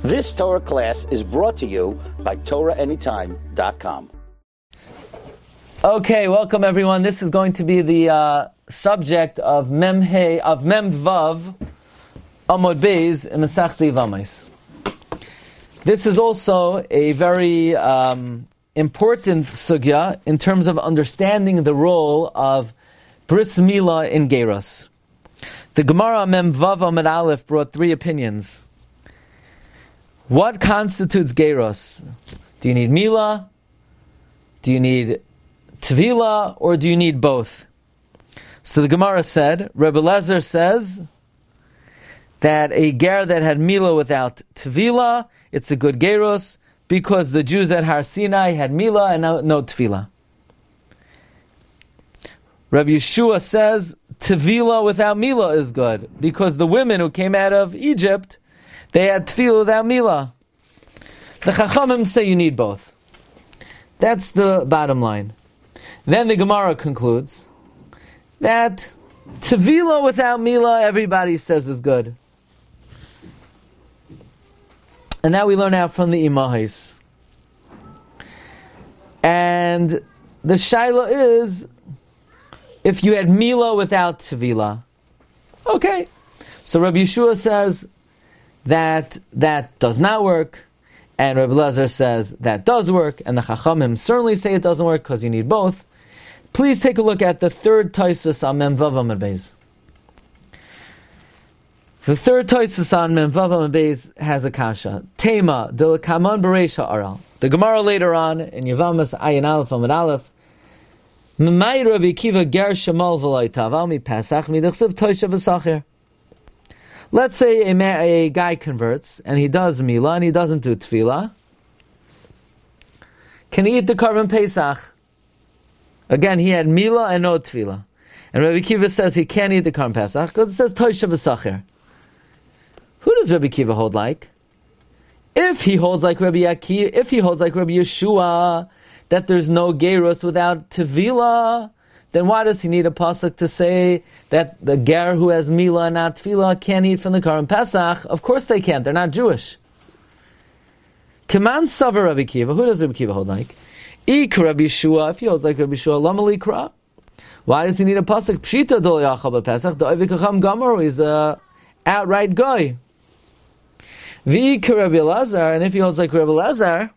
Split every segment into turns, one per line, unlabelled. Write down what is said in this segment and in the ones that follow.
This Torah class is brought to you by TorahAnytime.com.
Okay, welcome everyone. This is going to be the subject of Mem Vav Amud Beis in Masechta Yevamos. This is also a very important sugya in terms of understanding the role of Bris Milah in Geros. The Gemara Mem Vav Amud Aleph brought three opinions. What constitutes Geros? Do you need Milah? Do you need Tvila? Or do you need both? So the Gemara said, Rebbe Lezer says that a ger that had Milah without Tvila, it's a good Geros, because the Jews at Har Sinai had Milah and no Tvila. Rabbi Yeshua says Tvila without Milah is good, because the women who came out of Egypt, they had Tvila without Milah. The Chachamim say you need both. That's the bottom line. Then the Gemara concludes that Tvila without Milah, everybody says is good. And that we learn out from the Imahis. And the Shaila is, if you had Milah without Tvila, okay. So Rabbi Yeshua says that does not work, and Rebbe Lezer says that does work, and the Chachamim certainly say it doesn't work because you need both. Please take a look at the third Tosfos on Mem Vav Amud Beis. The third Tosfos on Mem Vav Amud Beis has a kasha. Tema de kaman bereisha aral. The Gemara later on in Yevamos Ayin Aleph Amud Aleph. M'may Rabbi Akiva ger shemal v'lo taval mi Pesach midachsiv toisha v'sacher. Let's say a guy converts and he does Milah and he doesn't do Tefillah. Can he eat the Karban Pesach? Again, he had Milah and no Tefillah. And Rabbi Akiva says he can't eat the Karban Pesach because it says Toisha v'sacher. Who does Rabbi Akiva hold like? If he holds like Rabbi Yeshua, that there's no Geros without Tefillah, then why does he need a pasuk to say that the ger who has Milah and not Tefillah can't eat from the Karban Pesach? Of course they can't. They're not Jewish. Kaman Savar Rabbi Akiva. Who does Rabbi Akiva hold like? Ik Rabbi Yeshua. If he holds like Rabbi Yeshua, Lama Likra. Why does he need a pasuk? Pshita Dol Yachal Pesach. The Oivik Chacham Gamor is a outright guy. V'ik Rabbi Elazar. And if he holds like Rabbi Elazar,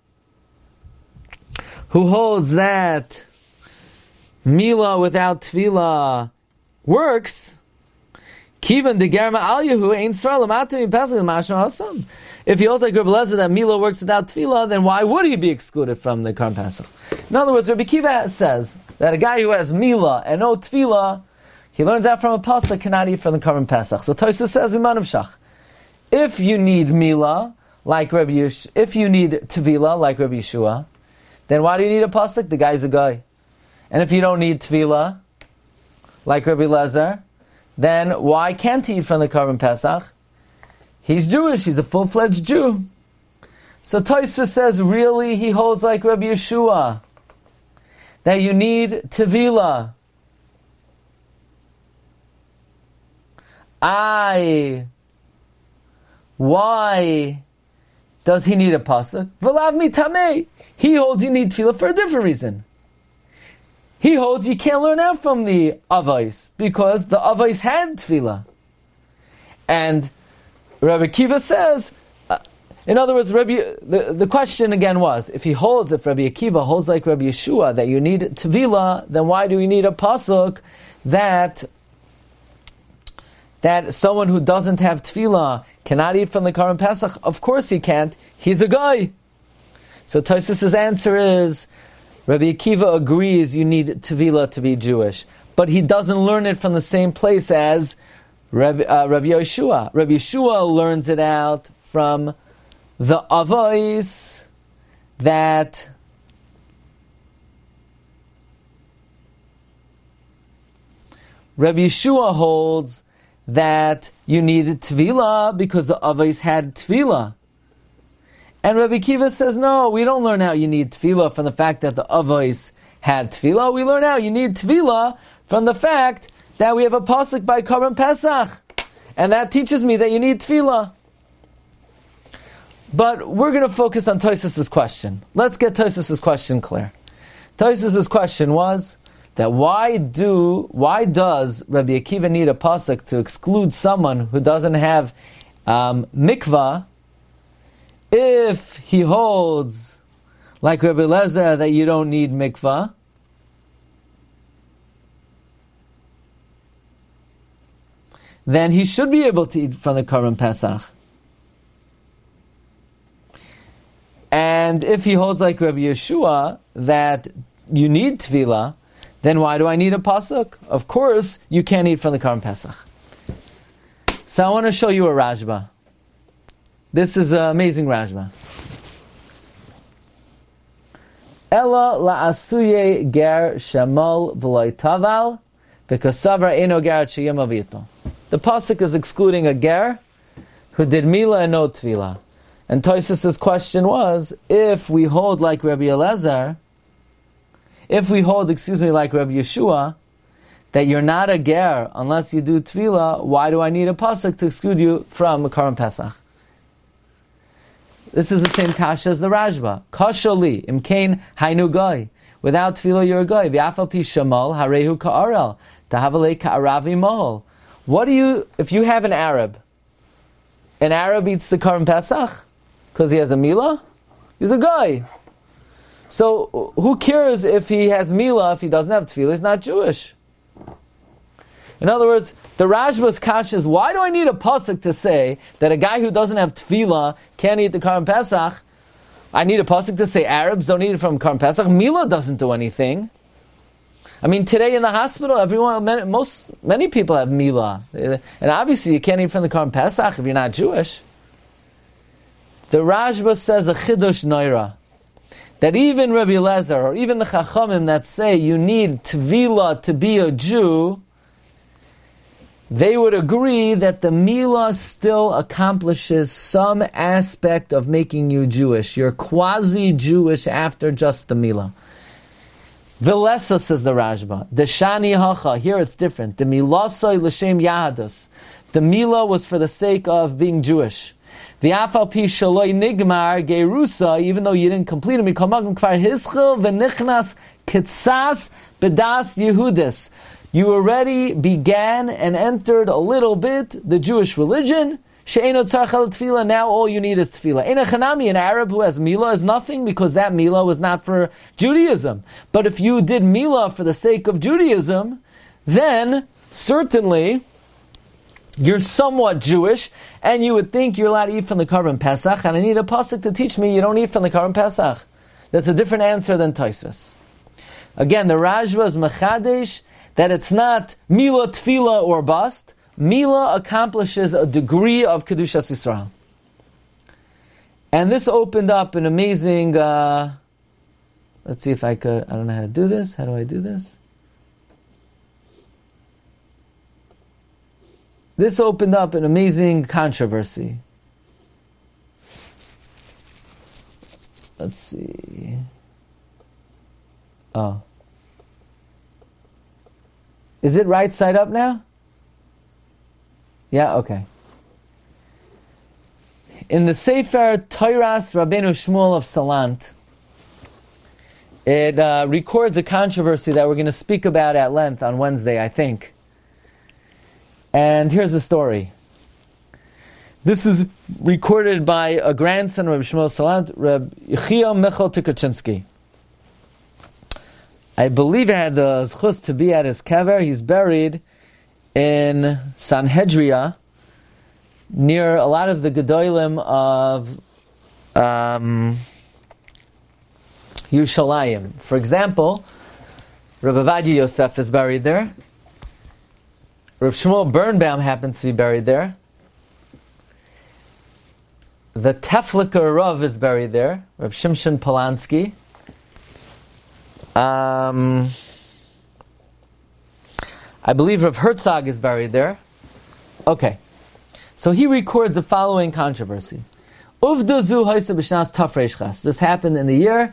who holds that Milah without Tefillah works, Kivan de Germa Al Yehu Ein Sralam Atami Pesach Mashal Hasam. If he holds like Rebbe Lezer that Milah works without Tefillah, then why would he be excluded from the Karban Pesach? In other words, Rabbi Akiva says that a guy who has Milah and no Tefillah, he learns that from a pasuk cannot eat from the Karban Pesach. So Tosfos says in Manav Shach, if you need Milah like Rabbi Yeshua, if you need Tefillah like Rabbi Yeshua, then why do you need a pasuk? The guy's a guy. And if you don't need Tefillah, like Rabbi Lezer, then why can't he eat from the Karban Pesach? He's Jewish, he's a full-fledged Jew. So Tosfos says, really, he holds like Rabbi Yeshua, that you need Tefillah. Why does he need a pasuk? V'lav mitamei. He holds you need Tefillah for a different reason. He holds you can't learn out from the Avos because the Avos had Tefillah. And Rabbi Akiva says, in other words, the question again was, if Rabbi Akiva holds like Rabbi Yeshua that you need Tefillah, then why do we need a pasuk that someone who doesn't have Tefillah cannot eat from the Karban Pesach? Of course he can't. He's a guy. So Tosfos' answer is, Rabbi Akiva agrees you need Tefillah to be Jewish, but he doesn't learn it from the same place as Rabbi Yeshua. Rabbi Yeshua learns it out from the Avos that Rabbi Yeshua holds that you needed Tefillah because the Avos had Tefillah. And Rabbi Akiva says, no, we don't learn out you need Tefillah from the fact that the Avos had Tefillah. We learn out you need Tefillah from the fact that we have a pasuk by Karban Pesach. And that teaches me that you need Tefillah. But we're going to focus on Tosfos' question. Let's get Tosfos' question clear. Tosfos' question was that why does Rabbi Akiva need a pasuk to exclude someone who doesn't have mikvah if he holds like Rabbi Eliezer that you don't need mikvah? Then he should be able to eat from the Korban Pesach. And if he holds like Rabbi Yeshua that you need tefillah, then why do I need a pasuk? Of course, you can't eat from the Korban Pesach. So I want to show you a Rashba. This is an amazing Rashba. Ella la'asuye ger shemal v'loy taval v'kosavar eno ger sheyem avito. The pasuk is excluding a ger who did mila and no tefillah. And Tosfos' question was, if we hold like Rabbi Eliezer, like Rabbi Yeshua, that you're not a ger unless you do tefillah, why do I need a pasuk to exclude you from the Korban Pesach? This is the same kasha as the Rashba. Kasholi, imkain hainu goy. Without tefillah, you're a goy. V'afal pi shamal harehu ka'arel. Tahavalei ka'aravi mohol. What do you, if you have an Arab eats the Korban Pesach because he has a milah? He's a guy. So who cares if he has milah, if he doesn't have tefillah? He's not Jewish. In other words, the Rashba's kasha is, why do I need a pasuk to say that a guy who doesn't have tefillah can't eat the Korban Pesach? I need a pasuk to say Arabs don't eat it from Korban Pesach. Milah doesn't do anything. I mean, today in the hospital, many people have milah, and obviously you can't eat from the Korban Pesach if you're not Jewish. The Rashba says a chidush noira, that even Rabbi Eliezer or even the Chachamim that say you need tevilah to be a Jew, they would agree that the milah still accomplishes some aspect of making you Jewish. You're quasi-Jewish after just the milah. Vilesa, says the Rashba. The Shani Hacha, here it's different. The Milasoi L'Shem Yahadus. The Milah was for the sake of being Jewish. The Afal Pi Shaloi Nigmar Gerusa, even though you didn't complete it, Mikamagim Kvar Hischel V'Nichnas Kitzas Bedas Yehudis. You already began and entered a little bit the Jewish religion. She'eno tzarchel tefillah, now all you need is tefillah. Ein echanami, an Arab who has milah is nothing because that milah was not for Judaism. But if you did milah for the sake of Judaism, then certainly you're somewhat Jewish, and you would think you're allowed to eat from the Korban Pesach, and I need a pasuk to teach me you don't eat from the Korban Pesach. That's a different answer than Tosfos. Again, the Rashba is mechadesh that it's not milah, tefillah, or bust. Milah accomplishes a degree of Kedushas Yisrael. And this opened up an amazing, let's see if I could, I don't know how to do this. How do I do this? This opened up an amazing controversy. Let's see. Oh. Is it right side up now? Yeah, okay. In the Sefer Toiras Rabbeinu Shmuel of Salant, it records a controversy that we're going to speak about at length on Wednesday, I think. And here's the story. This is recorded by a grandson of Rabbi Shmuel Salant, Rabbi Yechiel Michal Tukachinsky. I believe I had the zchus to be at his kever. He's buried in Sanhedria, near a lot of the Gedolim of Yerushalayim. For example, Rabbi Ovadia Yosef is buried there. Rabbi Shmuel Birnbaum happens to be buried there. The Tefliker Rav is buried there. Rabbi Shimshon Polanski. I believe Rav Herzog is buried there. Okay. So he records the following controversy. Uvdazu Haisa B'Shnas Tafresh Ches. This happened in the year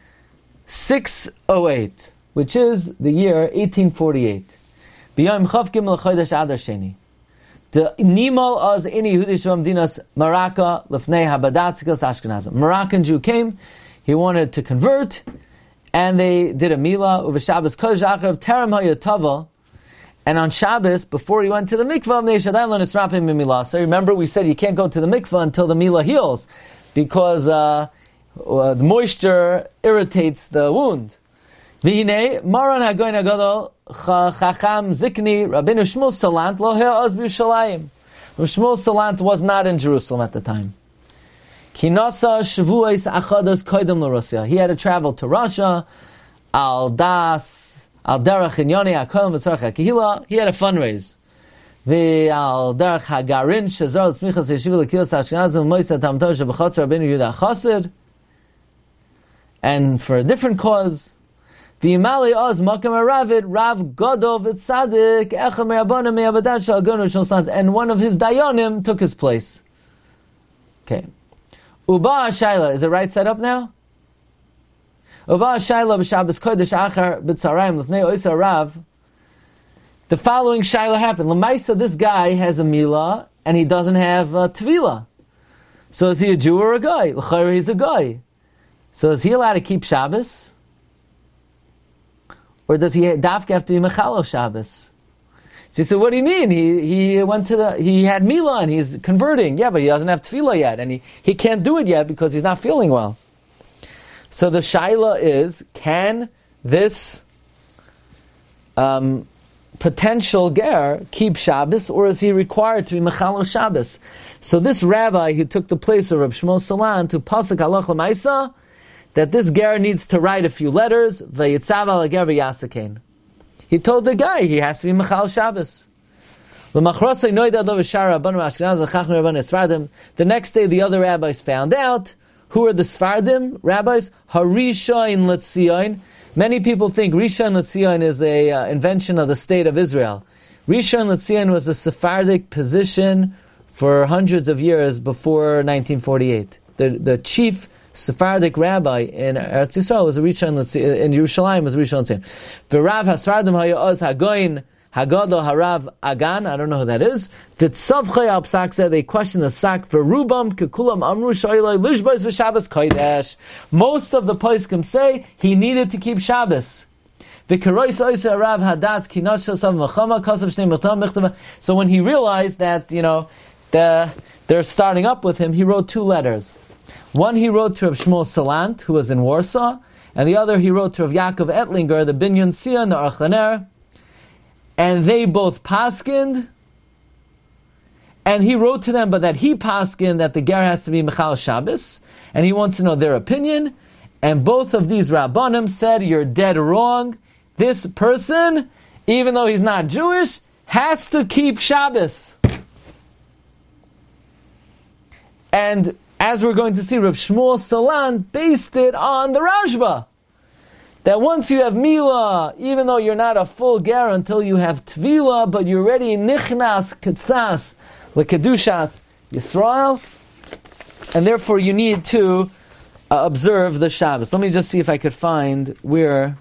608, which is the year 1848. B'yom Chav Gimel Chodesh Adar Sheni. The Nimal az ini Yehudi Shem Dinas Maraka Lefnei Habadatzikas Ashkenazim. Moroccan Jew came, he wanted to convert, and they did a Mila, Uva Shabbos Kodesh Achav Terem HaYotava, and on Shabbos, before he went to the mikvah, so remember we said you can't go to the mikvah until the Mila heals, because the moisture irritates the wound. V'hinei, Maran HaGoyin HaGadol, Chacham Zikni, Rabbeinu Shmuel Salant, Lo He'oz B'Yushalayim. Shmuel Salant was not in Jerusalem at the time. Kinasa Shavuos Achados Koidem LaRussia. He had to travel to Russia, Al Derech Inyoni HaKolim V'Tzorach HaKehila. He had a fundraise. Al Derech HaGarin Shazar L'Tzmichas Yeshiva L'Kilos Ashkenazim Moisa Tamto Shebechotzer Rabbeinu Yehuda HaChassid. And for a different cause, V'Yimali Oz Makam HaRavid Rav Godov V'Tzadik Echem Me'abonim Me'abadat Shal Gonu Shal Sant. And one of his Dayanim took his place. Okay. Uba Shaila, is it right set up now? Uba Shaila b'Shabbos Kodesh Achar b'Tzarayim L'fnei Oisa Rav. The following Shaila happened. L'maisa, this guy has a Mila and he doesn't have Tvila. So is he a Jew or a guy? L'chayr, he's a guy. So is he allowed to keep Shabbos? Or does he dafka have to be Mechalo Shabbos? So he said, what do you mean? He had Mila and he's converting. Yeah, but he doesn't have Tefillah yet, and he can't do it yet because he's not feeling well. So the Shaila is, can this potential ger keep Shabbos, or is he required to be Mechalo Shabbos? So this rabbi who took the place of Reb Shmuel Salant, to pasuk halach l'maisa, that this ger needs to write a few letters, v'yitzav al ger v'yasakein. He told the guy he has to be Mechal Shabbos. The next day the other rabbis found out. Who are the Sfardim rabbis? Harishain Letzion. Many people think Rishon Letzion is a invention of the state of Israel. Rishon Letzion was a Sephardic position for hundreds of years before 1948. The chief Sephardic rabbi in Eretz Yisrael was a Rishon Letzion, in Yerushalayim was Rishon Letzion. V'Rav Hasfardim Haya'oz Hagoyin Hagadol Harav Agan, I don't know who that is. V'Tzavchay al Psak said they questioned the Psak for Rubam Kekulam Amru Shailai Lishbais v'Shabbos Kodesh. Most of the poskim say he needed to keep Shabbos. So when he realized that, they're starting up with him, he wrote two letters. One he wrote to Rav Shmuel Salant, who was in Warsaw, and the other he wrote to Rav Yaakov Ettlinger, the Binyan Sion, the Aruch LaNer, and they both paskined, and he wrote to them, but that he paskined that the ger has to be Mechal Shabbos, and he wants to know their opinion, and both of these Rabbanim said, you're dead wrong. This person, even though he's not Jewish, has to keep Shabbos. And as we're going to see, Rav Shmuel Salant based it on the Rashba. That once you have Mila, even though you're not a full ger until you have Tvila, but you're already Nichnas Ketzas L'Kedushas Yisrael, and therefore you need to observe the Shabbos. Let me just see if I could find where...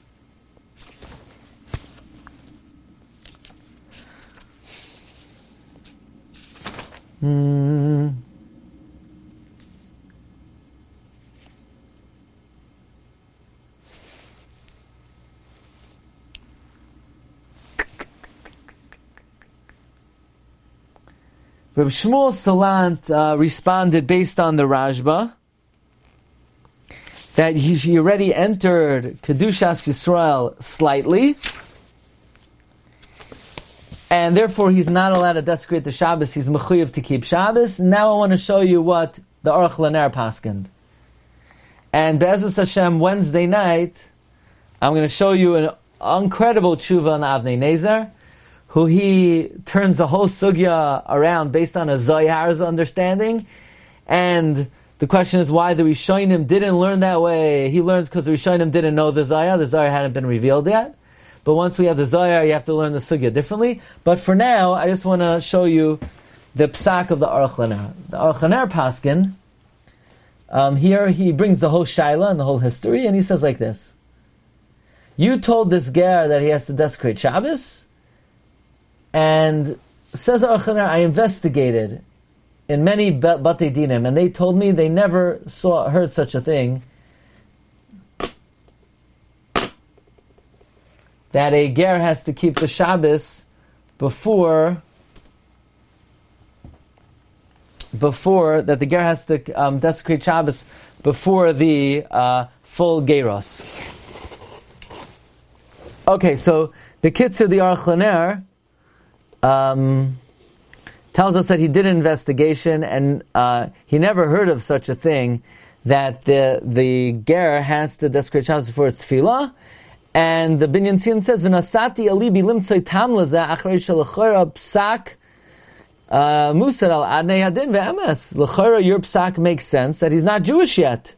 Reb Shmuel Salant responded based on the Rashba that he already entered Kedushas Yisrael slightly, and therefore he's not allowed to desecrate the Shabbos. He's mechuyev to keep Shabbos. Now I want to show you what the Aruch LaNer paskind. And Be'ezus Hashem, Wednesday night, I'm going to show you an incredible tshuva on Avnei Nezer, who he turns the whole sugya around based on a Zohar's understanding. And the question is why the Rishonim didn't learn that way. He learns because the Rishonim didn't know the Zohar. The Zohar hadn't been revealed yet. But once we have the Zohar, you have to learn the sugya differently. But for now, I just want to show you the psak of the Aruch LaNer. The Aruch LaNer paskin, here he brings the whole shaila and the whole history, and he says like this. You told this ger that he has to desecrate Shabbos, and says Achaner, I investigated in many Batei Dinim, and they told me they never heard such a thing, that a ger has to keep the Shabbos before that the ger has to desecrate Shabbos before the full Geros. Okay, so the Kitzur, the Aruch LaNer, tells us that he did an investigation and he never heard of such a thing, that the ger has to desecrate Shabbos before his tefillah. And the Binyan Tzion says, "V'nasati alibi limtzoi tam lezeh achrei shelachora psak musar al adnei hadin ve'emes." L'chora, your psak makes sense that he's not Jewish yet.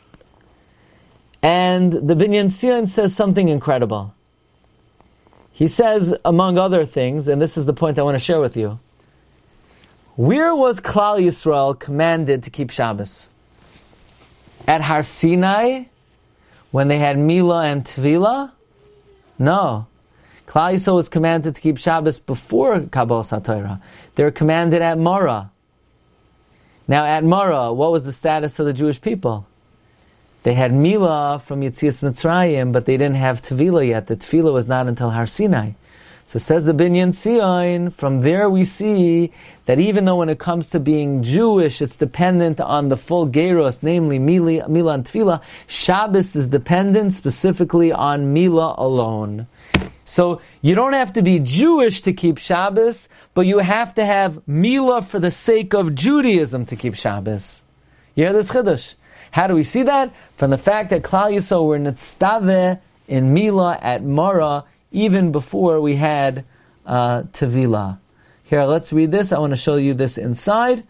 And the Binyan Tzion says something incredible. He says, among other things, and this is the point I want to share with you, where was Klal Yisrael commanded to keep Shabbos? At Har Sinai, when they had Milah and Tvila? No. Klal Yisrael was commanded to keep Shabbos before Kabbalas HaTorah. They were commanded at Marah. Now at Marah, what was the status of the Jewish people? They had Milah from Yetzias Mitzrayim, but they didn't have Tvila yet. The Tvila was not until Har Sinai. So says the Binyan Tzion, from there we see that even though when it comes to being Jewish, it's dependent on the full Geros, namely Milah and Tefillah, Shabbos is dependent specifically on Milah alone. So you don't have to be Jewish to keep Shabbos, but you have to have Milah for the sake of Judaism to keep Shabbos. You hear this Chiddush? How do we see that? From the fact that Klal Yisrael were Nitztaveh in Milah at Marah, even before we had Tevilah. Here, let's read this. I want to show you this inside.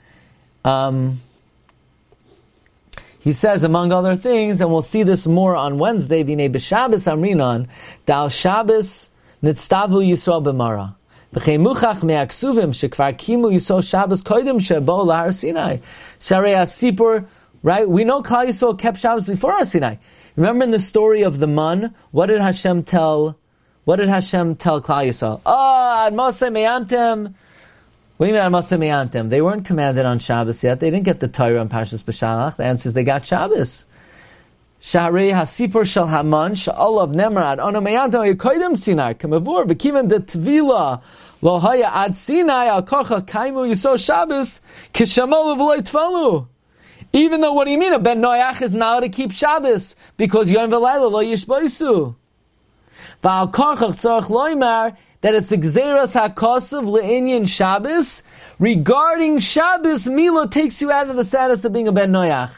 He says, among other things, and we'll see this more on Wednesday, V'nei b'Shabbos amrinan, da'al Shabbos nitztavu Yisrael b'Mara. V'chei muchach me'aksuvim, shekvar kimu Yisrael Shabbos koidim shebo lahar Sinai. Sharei HaSipur, right? We know Klal Yisrael kept Shabbos before Har Sinai. Remember in the story of the man, what did Hashem tell Klal Yisrael? Ad Moshe Me'antem. What do you mean Ad Moshe Me'antem? They weren't commanded on Shabbos yet. They didn't get the Torah on Parshas B'Shalach. The answer is they got Shabbos. Shaharei HaSipur Shel Haman Sha'olav Nemar Ad Ono Me'antem Yekoidem Sinai K'mavur V'kiven De Tvila Lo Haya Ad Sinai Al Korcha Kaimu Yisrael Shabbos Kishamol V'Loi Tfalu. Even though, what do you mean? A Ben Noach is now to keep Shabbos because Yom V'Layla Lo Yishboisu. V'al Korchach Tzorach Loimar, that it's Gzeras HaKosav Le'inyan Shabbos. Regarding Shabbos, Milah takes you out of the status of being a Ben Noach.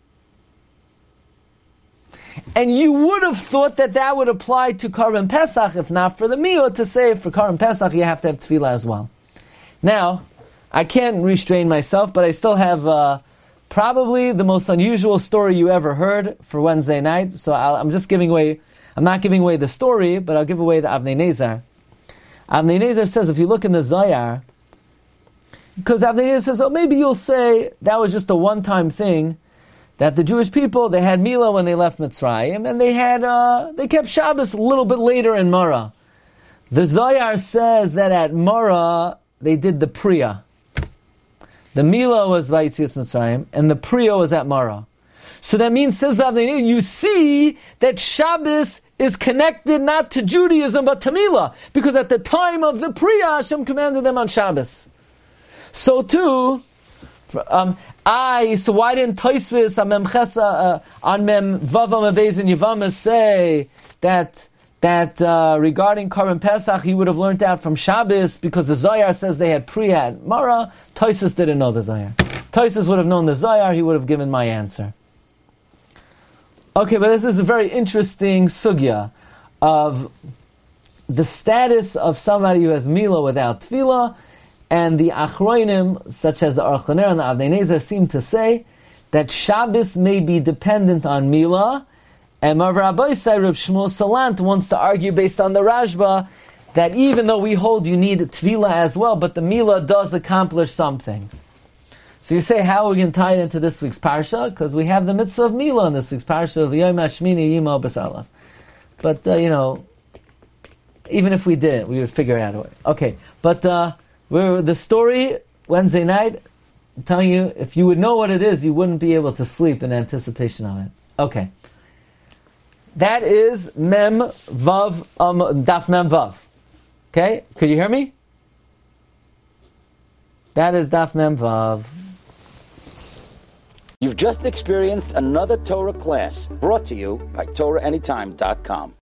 And you would have thought that would apply to Karban Pesach, if not for the Milah, to say for Karban Pesach you have to have Tefillah as well. Now, I can't restrain myself, but I still have probably the most unusual story you ever heard for Wednesday night. So I'm not giving away the story, but I'll give away the Avnei Nezer. Avnei Nezer says, if you look in the Zohar, because Avnei Nezer says, maybe you'll say that was just a one-time thing, that the Jewish people, they had Milah when they left Mitzrayim, and they kept Shabbos a little bit later in Marah. The Zohar says that at Marah, they did the Priya. The Milah was by Yetzias Mitzrayim, and the Priya was at Marah. So that means, says Avnei Nezer, you see that Shabbos is connected not to Judaism, but to Milah. Because at the time of the Priya, Hashem commanded them on Shabbos. So too, so why didn't Tosfos on Mem Vavam Avez and Yevamos say that regarding Karban Pesach, he would have learned out from Shabbos because the Zohar says they had Priya at Marah. Tosfos didn't know the Zohar. Tosfos would have known the Zohar, he would have given my answer. Okay, but this is a very interesting sugya of the status of somebody who has Milah without Tefillah, and the Achroinim, such as the Aruch LaNer and the Avnei Nezer, seem to say that Shabbos may be dependent on Milah, and Rav Rabbeisai, Reb Shmuel Salant, wants to argue based on the Rashba that even though we hold you need Tefillah as well, but the Milah does accomplish something. So you say, how are we going to tie it into this week's Parsha? Because we have the mitzvah of Milah in this week's Parsha of Yom HaShmini Yimo B'Salas. But, even if we didn't, we would figure out a way. Okay, but The story Wednesday night, I'm telling you, if you would know what it is, you wouldn't be able to sleep in anticipation of it. Okay. That is Mem Vav, Daf Mem Vav. Okay? Could you hear me? That is Daf Mem Vav.
You've just experienced another Torah class brought to you by TorahAnytime.com.